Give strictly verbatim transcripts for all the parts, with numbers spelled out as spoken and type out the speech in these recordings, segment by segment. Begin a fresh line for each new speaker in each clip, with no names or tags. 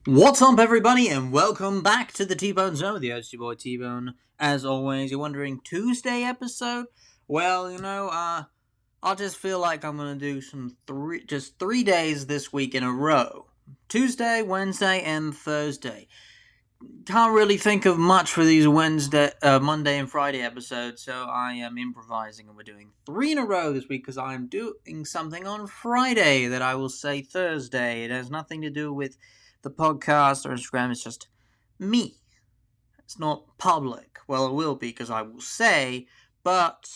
What's up, everybody, and welcome back to the T-Bone Zone with the O G Boy T-Bone. As always, you're wondering, Tuesday episode? Well, you know, uh, I just feel like I'm gonna do some three, just three days this week in a row. Tuesday, Wednesday, and Thursday. Can't really think of much for these Wednesday, uh, Monday, and Friday episodes, so I am improvising, and we're doing three in a row this week because I'm doing something on Friday that I will say Thursday. It has nothing to do with the podcast or Instagram. It's just me. It's not public. Well, it will be because I will say, but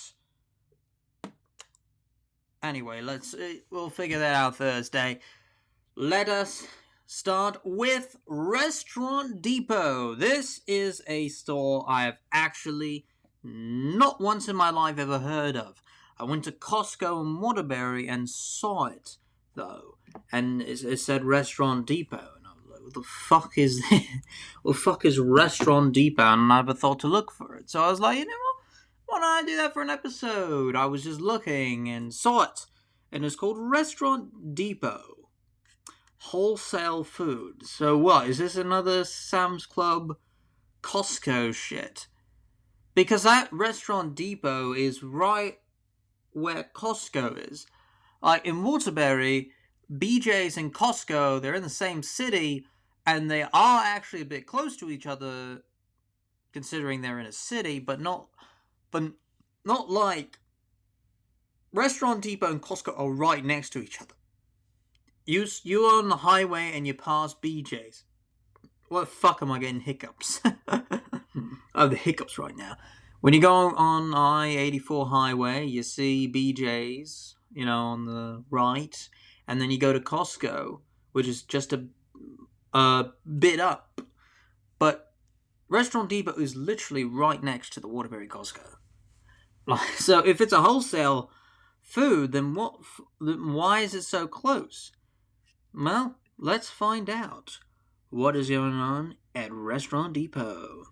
anyway, let's uh, we'll figure that out Thursday. Let us start with Restaurant Depot. This is a store I have actually not once in my life ever heard of. I went to Costco in Waterbury and saw it, though, and it, it said Restaurant Depot. What the fuck is this? What the fuck is Restaurant Depot? And I never thought to look for it. So I was like, you know what? Why don't I do that for an episode? I was just looking and saw it. And it's called Restaurant Depot. Wholesale food. So what? Is this another Sam's Club Costco shit? Because that Restaurant Depot is right where Costco is. Like in Waterbury, B J's and Costco, they're in the same city, and they are actually a bit close to each other, considering they're in a city, but not, but not like Restaurant Depot and Costco are right next to each other. You you're on the highway and you pass B J's. What the fuck am I getting hiccups? I have the hiccups right now. When you go on I eighty-four highway, you see B J's, you know, on the right. And then you go to Costco, which is just a, a bit up. But Restaurant Depot is literally right next to the Waterbury Costco. Like, so if it's a wholesale food, then what? Then why is it so close? Well, let's find out what is going on at Restaurant Depot.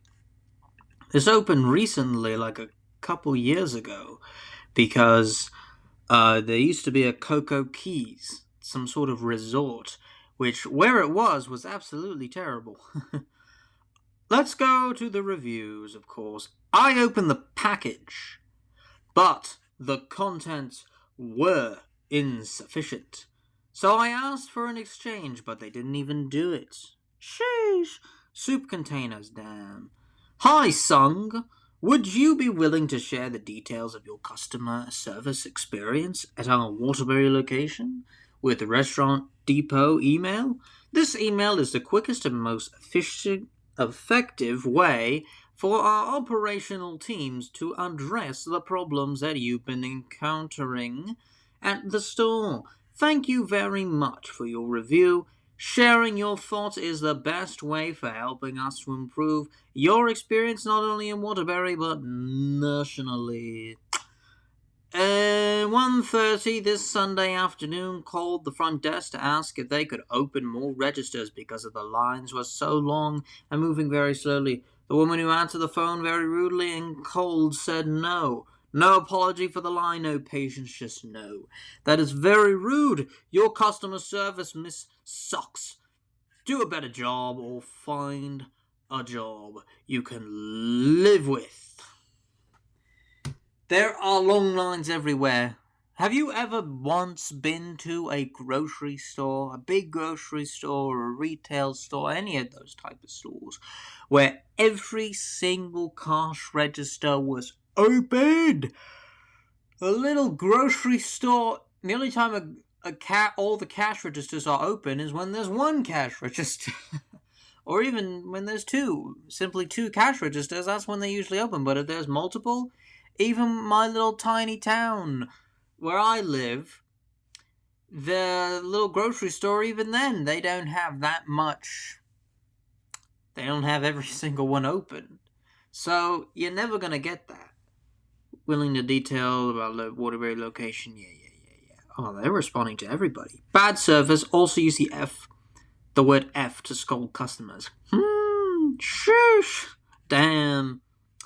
This opened recently, like a couple years ago, because Uh, there used to be a Coco Keys, some sort of resort, which, where it was, was absolutely terrible. Let's go to the reviews, of course. I opened the package, but the contents were insufficient. So I asked for an exchange, but they didn't even do it. Sheesh. Soup containers, damn. Hi, Sung. Would you be willing to share the details of your customer service experience at our Waterbury location with the Restaurant Depot email? This email is the quickest and most efficient, effective way for our operational teams to address the problems that you've been encountering at the store. Thank you very much for your review. Sharing your thoughts is the best way for helping us to improve your experience not only in Waterbury but nationally. At one thirty this Sunday afternoon, called the front desk to ask if they could open more registers because of the lines were so long and moving very slowly. The woman who answered the phone very rudely and cold said no. No apology for the line, no patience, just no. That is very rude. Your customer service, miss, sucks. Do a better job or find a job you can live with. There are long lines everywhere. Have you ever once been to a grocery store, a big grocery store, or a retail store, any of those type of stores, where every single cash register was open? A little grocery store, the only time a, a cat, all the cash registers are open is when there's one cash register. Or even when there's two, simply two cash registers, that's when they usually open. But if there's multiple, even my little tiny town where I live, the little grocery store, even then, they don't have that much. They don't have every single one open. So you're never going to get that. Willing to detail about the Waterbury location? Yeah, yeah, yeah, yeah. Oh, they're responding to everybody. Bad service. Also use the F, the word F to scold customers. Hmm, sheesh. Damn.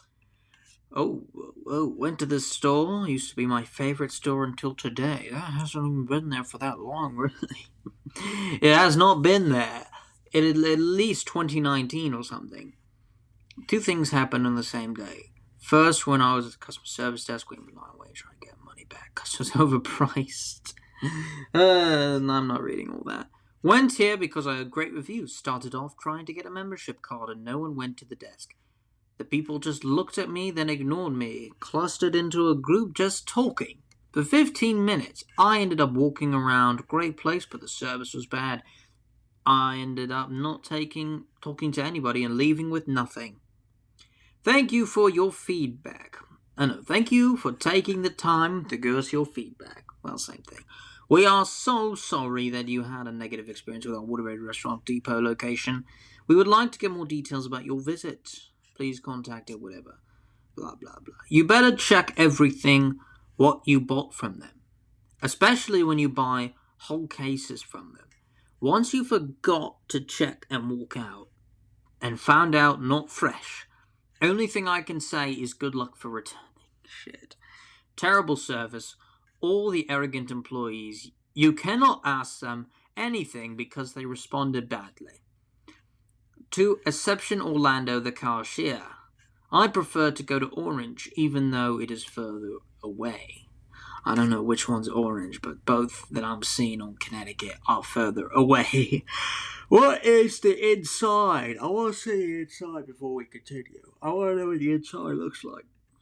Oh, oh, went to this store. Used to be my favorite store until today. That hasn't even been there for that long, really. It has not been there. it at least twenty nineteen or something. Two things happened on the same day. First, when I was at the customer service desk waiting for my way trying to get money back because it was overpriced. uh, I'm not reading all that. Went here because I had great reviews. Started off trying to get a membership card and no one went to the desk. The people just looked at me, then ignored me, clustered into a group just talking. For fifteen minutes, I ended up walking around. Great place, but the service was bad. I ended up not taking, talking to anybody and leaving with nothing. Thank you for your feedback. I know, thank you for taking the time to give us your feedback. Well, same thing. We are so sorry that you had a negative experience with our Waterbury Restaurant Depot location. We would like to get more details about your visit. Please contact it, whatever. Blah, blah, blah. You better check everything what you bought from them. Especially when you buy whole cases from them. Once you forgot to check and walk out, and found out not fresh, only thing I can say is good luck for returning. Shit. Terrible service. All the arrogant employees. You cannot ask them anything because they responded badly. To Exception Orlando, the cashier. I prefer to go to Orange, even though it is further away. I don't know which one's Orange, but both that I'm seeing on Connecticut are further away. What is the inside? I want to see the inside before we continue. I want to know what the inside looks like.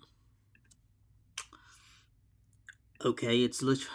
Okay, it's literally...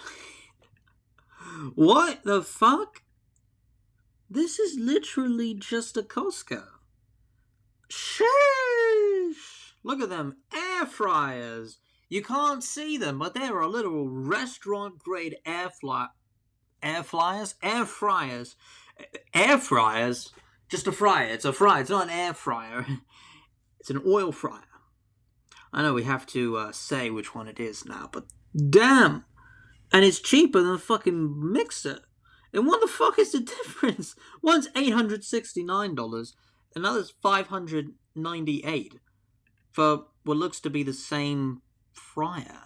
What the fuck? This is literally just a Costco. Sheesh! Look at them air fryers. You can't see them, but they are literal restaurant-grade air fly... Air flyers? Air fryers. Air fryers? Just a fryer. It's a fryer. It's not an air fryer. It's an oil fryer. I know we have to uh, say which one it is now, but damn! And it's cheaper than a fucking mixer. And what the fuck is the difference? One's eight hundred sixty-nine dollars, another's five hundred ninety-eight dollars for what looks to be the same fryer.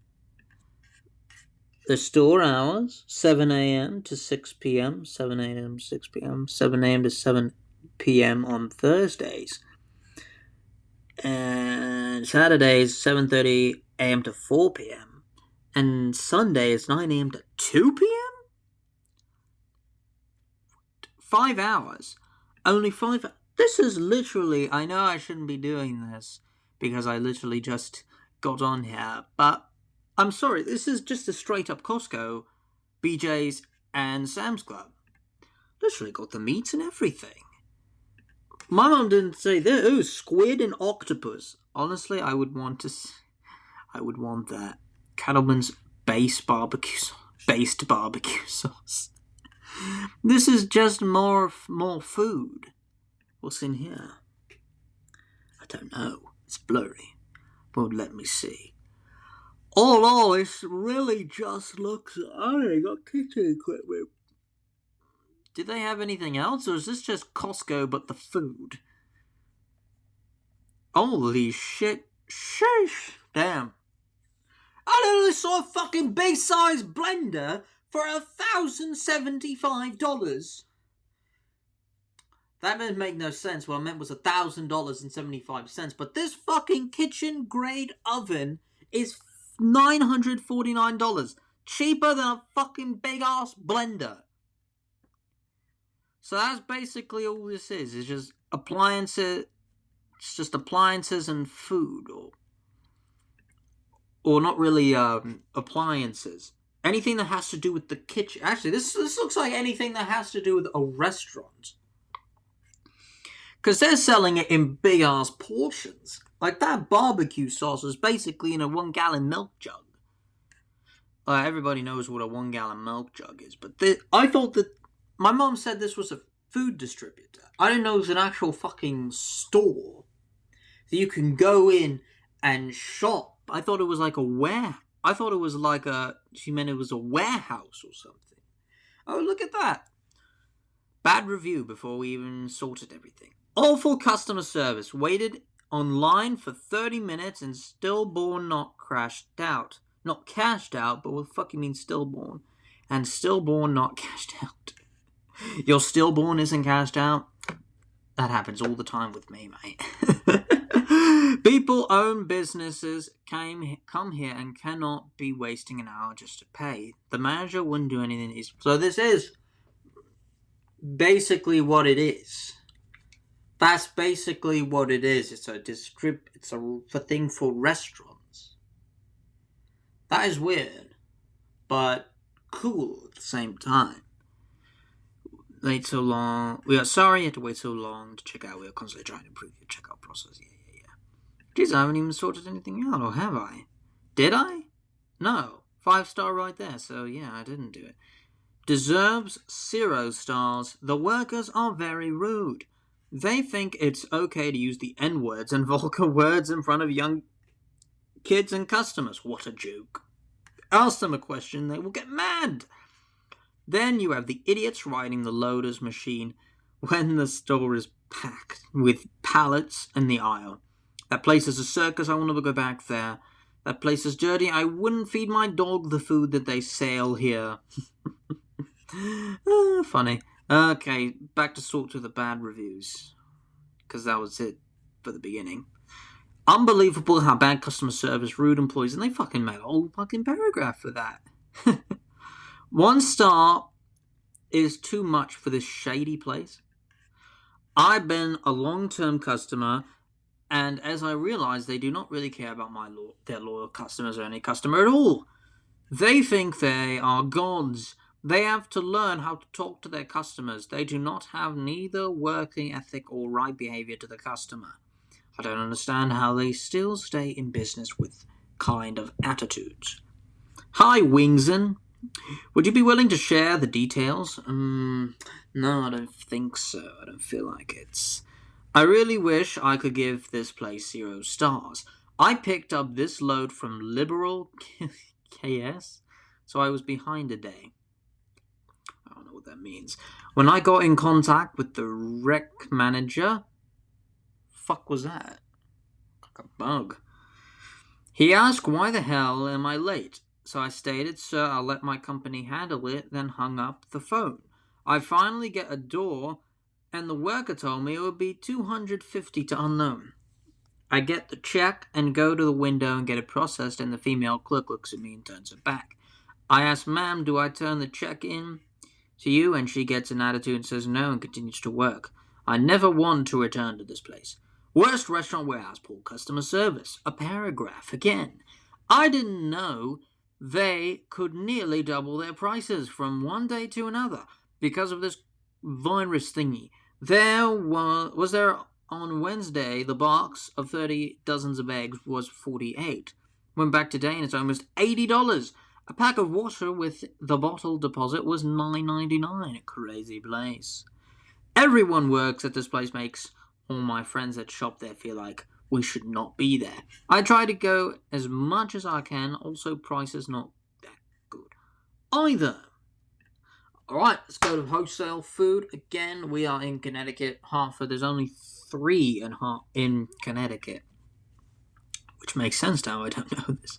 The store hours, seven a.m. to six p.m., seven a.m. to six p.m., seven a.m. to seven p.m. on Thursdays. And Saturdays, seven thirty a.m. to four p.m. And Sundays, nine a.m. to two p.m.? Five hours. Only five hours. This is literally... I know I shouldn't be doing this because I literally just got on here, but I'm sorry, this is just a straight-up Costco, B J's, and Sam's Club. Literally got the meat and everything. My mom didn't say that. Ooh, squid and octopus. Honestly, I would want to... I would want that. Cattleman's base barbecue sauce. Based barbecue sauce. This is just more more food. What's in here? I don't know. It's blurry. But let me see. All in all, it really just looks... Oh, they got kitchen equipment. Did they have anything else, or is this just Costco but the food? Holy shit. Sheesh. Damn. I literally saw a fucking big-size blender for one thousand seventy-five dollars. That didn't make no sense. What I meant was one thousand dollars and seventy-five cents. But this fucking kitchen-grade oven is nine hundred forty-nine dollars. Cheaper than a fucking big-ass blender. So that's basically all this is. It's just appliances. It's just appliances and food. Or, or not really um, appliances. Anything that has to do with the kitchen. Actually, this, this looks like anything that has to do with a restaurant. Because they're selling it in big-ass portions. Like, that barbecue sauce is basically in a one-gallon milk jug. Uh, everybody knows what a one-gallon milk jug is. But the, I thought that... My mom said this was a food distributor. I didn't know it was an actual fucking store. So you can go in and shop. I thought it was like a warehouse. I thought it was like a... She meant it was a warehouse or something. Oh, look at that. Bad review before we even sorted everything. Awful customer service. Waited online for thirty minutes and stillborn not crashed out. Not cashed out, but what the fuck you mean stillborn? And stillborn not cashed out. Your stillborn isn't cashed out? That happens all the time with me, mate. People own businesses came come here and cannot be wasting an hour just to pay. The manager wouldn't do anything. So this is basically what it is. That's basically what it is. It's a distrib- It's a, a thing for restaurants. That is weird, but cool at the same time. Wait so long. We are sorry you had to wait so long to check out. We are constantly trying to improve your checkout process. Yeah, yeah, yeah. Jeez, I haven't even sorted anything out, or have I? Did I? No. Five star right there, so yeah, I didn't do it. Deserves zero stars. The workers are very rude. They think it's okay to use the N-words and vulgar words in front of young kids and customers. What a joke. Ask them a question, they will get mad. Then you have the idiots riding the loader's machine when the store is packed with pallets in the aisle. That place is a circus, I will never go back there. That place is dirty, I wouldn't feed my dog the food that they sell here. ah, funny. Okay, back to sort through the bad reviews. Because that was it for the beginning. Unbelievable how bad customer service, rude employees, and they fucking made a whole fucking paragraph for that. One star is too much for this shady place. I've been a long-term customer, and as I realized, they do not really care about my lo- their loyal customers or any customer at all. They think they are gods. They have to learn how to talk to their customers. They do not have neither working ethic or right behavior to the customer. I don't understand how they still stay in business with kind of attitudes. Hi, Wingson. Would you be willing to share the details? Um, no, I don't think so. I don't feel like it. I really wish I could give this place zero stars. I picked up this load from Liberal K S, so I was behind a day. I don't know what that means. When I got in contact with the rec manager, fuck was that? Like a bug. He asked, why the hell am I late? So I stated, sir, I'll let my company handle it, then hung up the phone. I finally get a door, and the worker told me it would be two hundred fifty to unknown. I get the check and go to the window and get it processed, and the female clerk looks at me and turns it back. I ask, ma'am, do I turn the check in to you? And she gets an attitude and says no and continues to work. I never want to return to this place. Worst restaurant warehouse, poor customer service. A paragraph again. I didn't know they could nearly double their prices from one day to another because of this virus thingy. There was, was there on Wednesday, the box of thirty dozens of eggs was forty-eight. Went back today and it's almost eighty dollars. A pack of water with the bottle deposit was nine ninety-nine. Crazy place. Everyone works at this place makes all my friends that shop there feel like we should not be there. I try to go as much as I can. Also, price is not that good either. Alright, let's go to wholesale food. Again, we are in Connecticut, Hartford. There's only three in, Har- in Connecticut. Which makes sense now, I don't know this.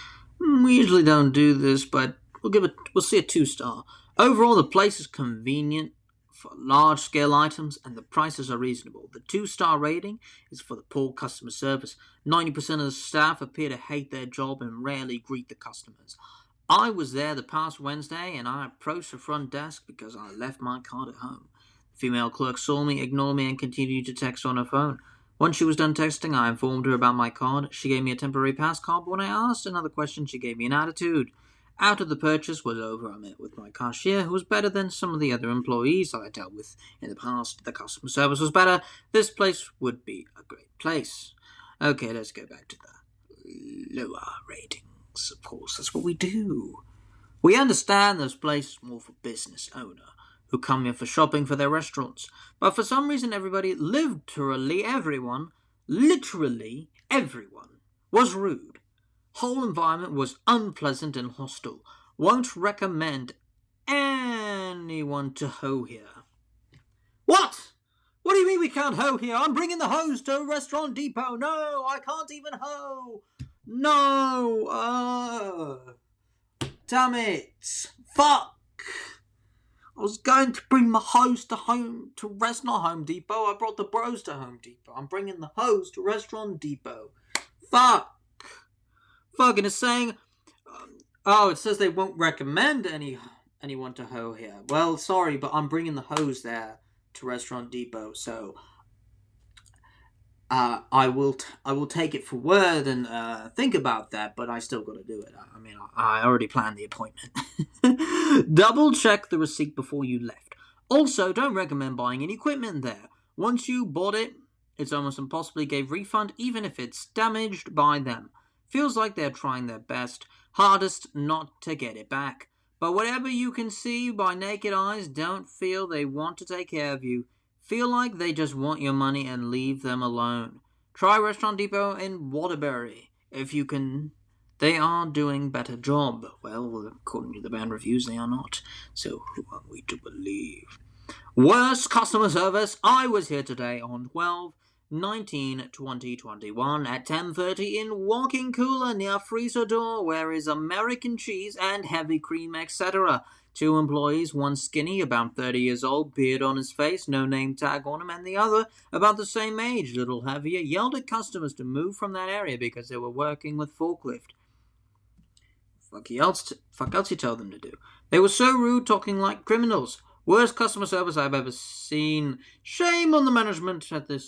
We usually don't do this, but we'll give it. We'll see a two-star. Overall, the place is convenient for large-scale items, and the prices are reasonable. The two-star rating is for the poor customer service. ninety percent of the staff appear to hate their job and rarely greet the customers. I was there the past Wednesday, and I approached the front desk because I left my card at home. The female clerk saw me, ignored me, and continued to text on her phone. Once she was done texting, I informed her about my card. She gave me a temporary pass card, but when I asked another question, she gave me an attitude. After the purchase was over, I met with my cashier, who was better than some of the other employees I dealt with in the past. The customer service was better. This place would be a great place. Okay, let's go back to the lower ratings. Of course, that's what we do. We understand this place is more for business owner who come here for shopping for their restaurants. But for some reason, everybody, literally everyone, literally everyone, was rude. Whole environment was unpleasant and hostile. Won't recommend anyone to hoe here. What? What do you mean we can't hoe here? I'm bringing the hose to Restaurant Depot. No, I can't even hoe. No. Uh, damn it. Fuck. I was going to bring my hose to home to rest not Home Depot. I brought the bros to Home Depot. I'm bringing the hose to Restaurant Depot. Fuck. Fucking is saying. Um, oh, it says they won't recommend any anyone to hoe here. Well, sorry, but I'm bringing the hose there to Restaurant Depot. So. Uh, I will t- I will take it for word and uh, think about that, but I still got to do it. I mean, I, I already planned the appointment. Double check the receipt before you left. Also, don't recommend buying any equipment there. Once you bought it, it's almost impossible to give refund, even if it's damaged by them. Feels like they're trying their best, hardest not to get it back. But whatever you can see by naked eyes, don't feel they want to take care of you. Feel like they just want your money and leave them alone. Try Restaurant Depot in Waterbury. If you can, they are doing better job. Well, according to the bad reviews, they are not. So who are we to believe? Worst customer service. I was here today on twelve nineteen twenty twenty-one at ten thirty in walk-in cooler near freezer door where is American cheese and heavy cream, et cetera. Two employees, one skinny, about thirty years old, beard on his face, no name tag on him, and the other, about the same age, little heavier, yelled at customers to move from that area because they were working with forklift. Fuck else, t- fuck else he told them to do. They were so rude, talking like criminals. Worst customer service I've ever seen. Shame on the management at this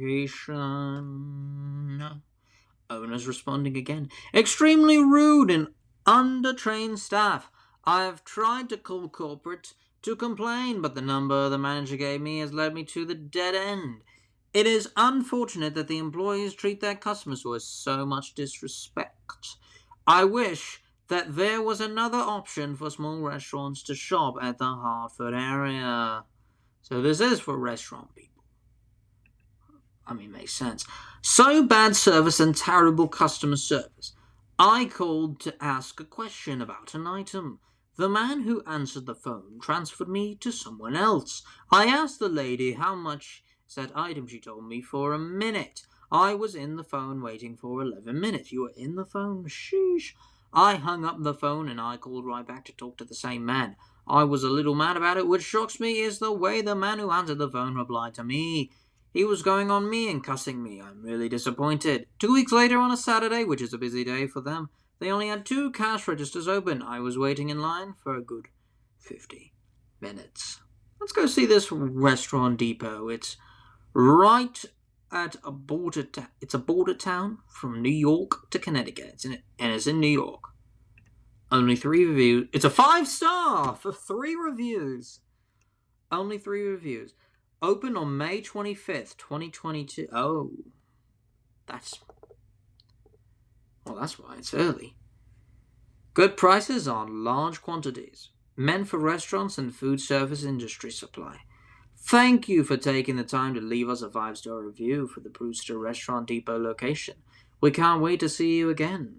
location. Owners responding again. Extremely rude and undertrained staff. I have tried to call corporate to complain, but the number the manager gave me has led me to the dead end. It is unfortunate that the employees treat their customers with so much disrespect. I wish that there was another option for small restaurants to shop at the Hartford area. So this is for restaurant people. I mean, makes sense. So bad service and terrible customer service. I called to ask a question about an item. The man who answered the phone transferred me to someone else. I asked the lady how much is that item. She told me for a minute. I was in the phone waiting for eleven minutes. You were in the phone? Sheesh. I hung up the phone and I called right back to talk to the same man. I was a little mad about it. What shocks me is the way the man who answered the phone replied to me. He was going on me and cussing me. I'm really disappointed. Two weeks later on a Saturday, which is a busy day for them, they only had two cash registers open. I was waiting in line for a good fifty minutes. Let's go see this Restaurant Depot. It's right at a border. Ta- it's a border town from New York to Connecticut. It's in, and it's in New York. Only three reviews. It's a five star for three reviews. Only three reviews. Opened on May twenty-fifth, twenty twenty-two. Oh, that's... Well, that's why it's early. Good prices on large quantities. Meant for restaurants and food service industry supply. Thank you for taking the time to leave us a five-star review for the Brewster Restaurant Depot location. We can't wait to see you again.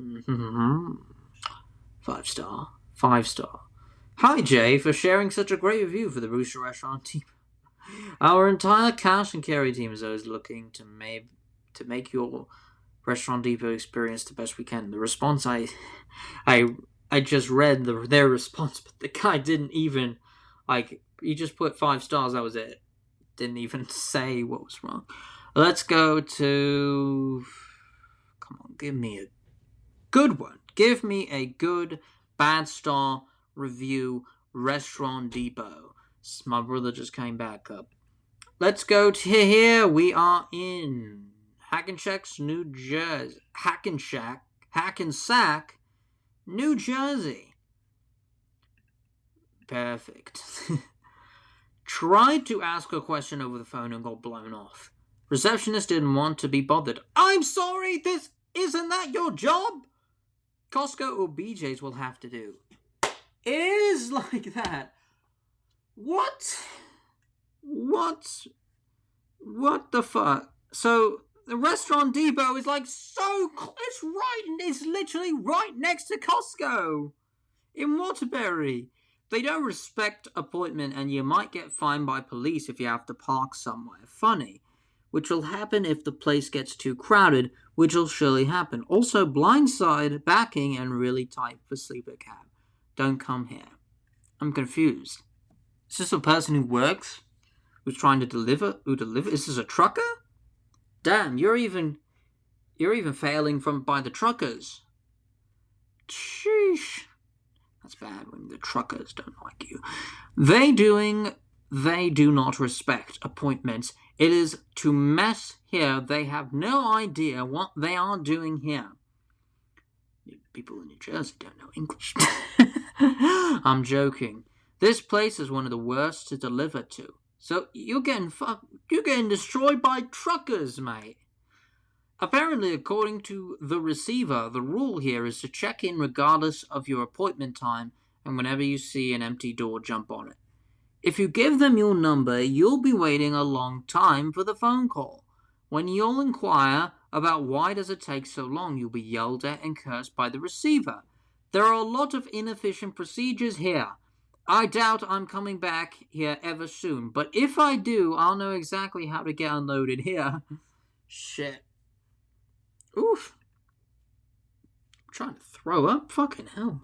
Five-star. Five-star. Hi, Jay, for sharing such a great review for the Brewster Restaurant Depot. Our entire cash and carry team is always looking to make, to make your Restaurant Depot experience the best we can. The response I I I just read the, their response, but the guy didn't even, like, he just put five stars, that was it. Didn't even say what was wrong. Let's go to, come on, give me a good one. Give me a good bad star review, Restaurant Depot. My brother just came back up. Let's go to here. We are in Hackensack, New Jersey. Hackensack, Hackensack, New Jersey. Perfect. Tried to ask a question over the phone and got blown off. Receptionist didn't want to be bothered. I'm sorry, this isn't that your job? Costco or B J's will have to do. It is like that. What? What? What the fuck? So, the Restaurant Depot is like so... It's right... It's literally right next to Costco. In Waterbury. They don't respect appointment and you might get fined by police if you have to park somewhere. Funny. Which will happen if the place gets too crowded, which will surely happen. Also, blindside, backing, and really tight for sleeper cab. Don't come here. I'm confused. Is this a person who works? Who's trying to deliver? Who deliver? Is this a trucker? Damn, you're even... You're even failing from by the truckers. Sheesh. That's bad when the truckers don't like you. They doing... They do not respect appointments. It is to mess here. They have no idea what they are doing here. People in New Jersey don't know English. I'm joking. This place is one of the worst to deliver to. So you're getting fuck, you're getting destroyed by truckers, mate. Apparently, according to the receiver, the rule here is to check in regardless of your appointment time, and whenever you see an empty door, jump on it. If you give them your number, you'll be waiting a long time for the phone call. When you'll inquire about why does it take so long, you'll be yelled at and cursed by the receiver. There are a lot of inefficient procedures here. I doubt I'm coming back here ever soon, but if I do, I'll know exactly how to get unloaded here. Shit. Oof. I'm trying to throw up. Fucking hell.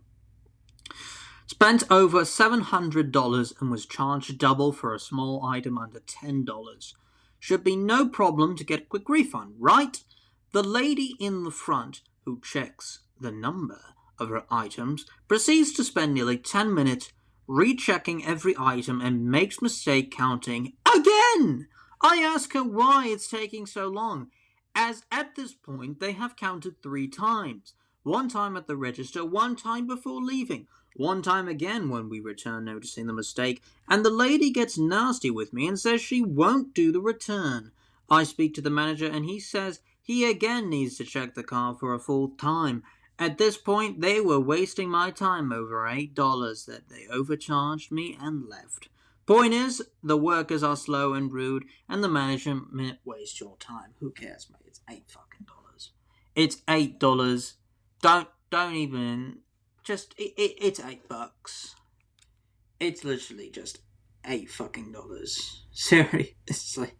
Spent over seven hundred dollars and was charged double for a small item under ten dollars. Should be no problem to get a quick refund, right? The lady in the front, who checks the number of her items, proceeds to spend nearly ten minutes rechecking every item and makes mistake counting again. I ask her why it's taking so long, as at this point they have counted three times. One time at the register, one time before leaving, one time again when we return noticing the mistake, and the lady gets nasty with me and says she won't do the return. I speak to the manager and he says he again needs to check the car for a full time. At this point, they were wasting my time over eight dollars that they overcharged me and left. Point is, the workers are slow and rude, and the management waste your time. Who cares, mate? It's eight fucking dollars. It's eight dollars. Don't, don't even, just, it, it, it's eight bucks. It's literally just eight fucking dollars. Seriously, it's like,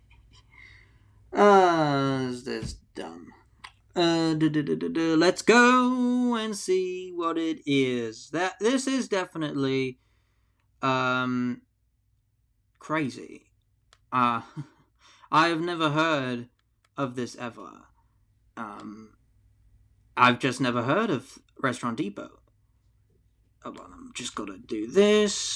uh, that's dumb. Uh, duh, duh, duh, duh, duh. Let's go and see what it is. That this is definitely um crazy. Uh I have never heard of this ever. Um I've just never heard of Restaurant Depot. Hold on, I'm just gonna do this.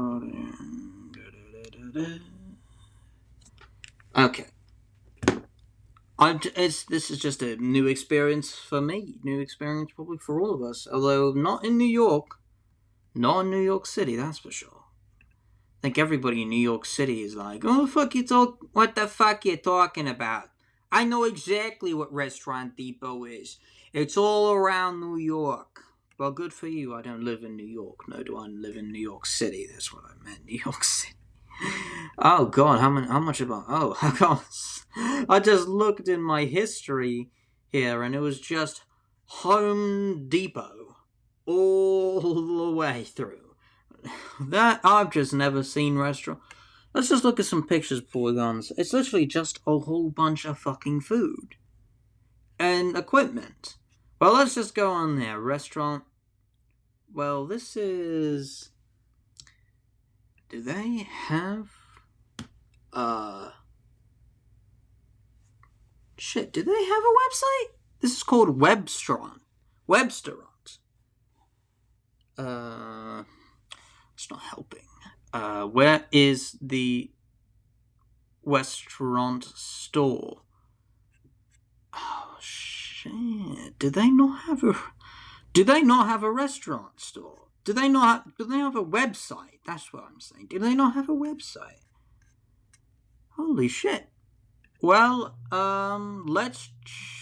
Okay. I'm, it's, this is just a new experience for me. New experience probably for all of us. Although not in New York. Not in New York City, that's for sure. I think everybody in New York City is like, oh, fuck you talk, what the fuck you talking about? I know exactly what Restaurant Depot is. It's all around New York. Well, good for you. I don't live in New York. No, do I live in New York City? That's what I meant. New York City. Oh god, how many? How much about? Oh, I got. I just looked in my history here, and it was just Home Depot all the way through. That I've just never seen restaurant. Let's just look at some pictures before we go on. It's literally just a whole bunch of fucking food and equipment. Well, let's just go on there. Restaurant. Well, this is. Do they have, uh, shit, do they have a website? This is called Webstaurant. Webstaurant. Uh, it's not helping. Uh, where is the restaurant store? Oh, shit. Do they not have a, do they not have a restaurant store? Do they not have, do they have a website? That's what I'm saying. Do they not have a website? Holy shit. Well, um, let's...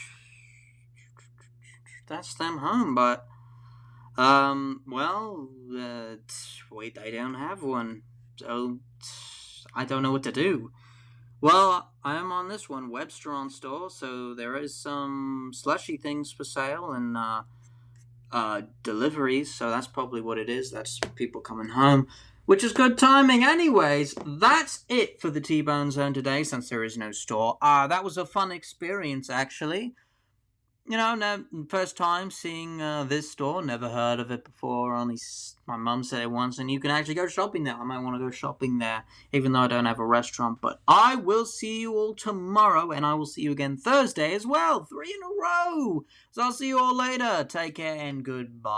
That's them home, but... Um, well, uh, wait, I don't have one. So, I don't know what to do. Well, I am on this one, Webstaurant store, so there is some slushy things for sale, and, uh... Uh, deliveries, so that's probably what it is. That's people coming home, which is good timing. Anyways, that's it for the T-Bone Zone today, since there is no store. Uh, that was a fun experience, actually. you know, no, first time seeing uh, this store. Never heard of it before. Only s- my mum said it once, and you can actually go shopping there. I might want to go shopping there, even though I don't have a restaurant. But I will see you all tomorrow, and I will see you again Thursday as well. Three in a row. So I'll see you all later. Take care and goodbye.